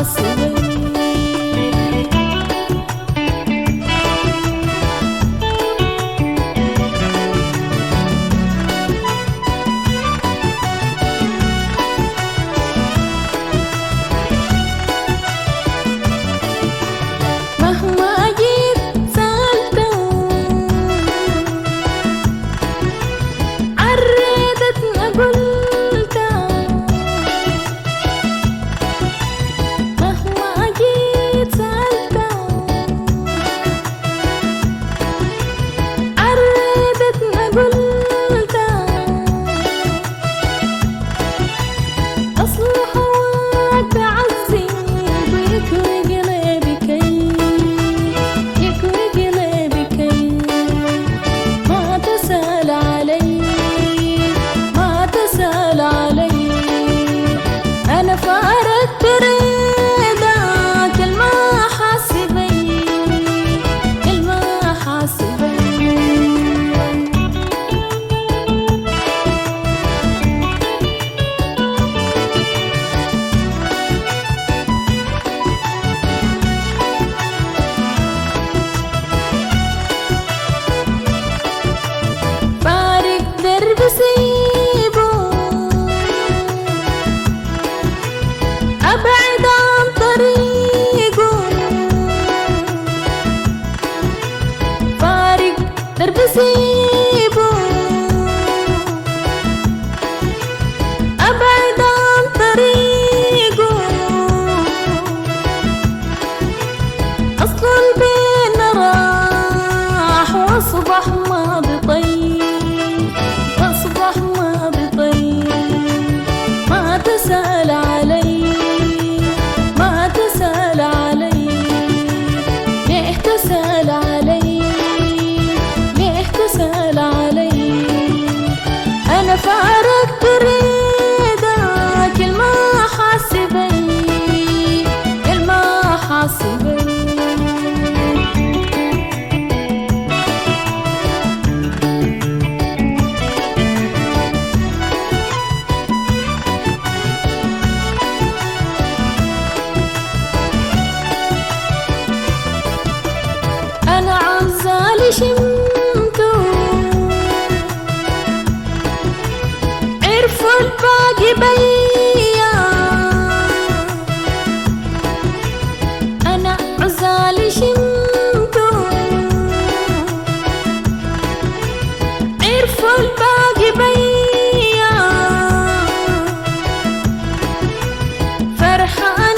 حاسبين. أبعد عن طريقه فارق درب سيبه، أبعد عن طريقه أصل البين راح وأصبح ما بطيب، أصبح ما بطيب. ما تسأل علي، ما تسأل علي، ليه تسأل علي، ليه تسأل علي؟ أنا فارقت ريدك الما حاسبي، الما حاسبي. أنا عزالي شمتو عرفوا الباقي بيا، أنا عزالي شمتو عرفوا الباقي بيا، فرحة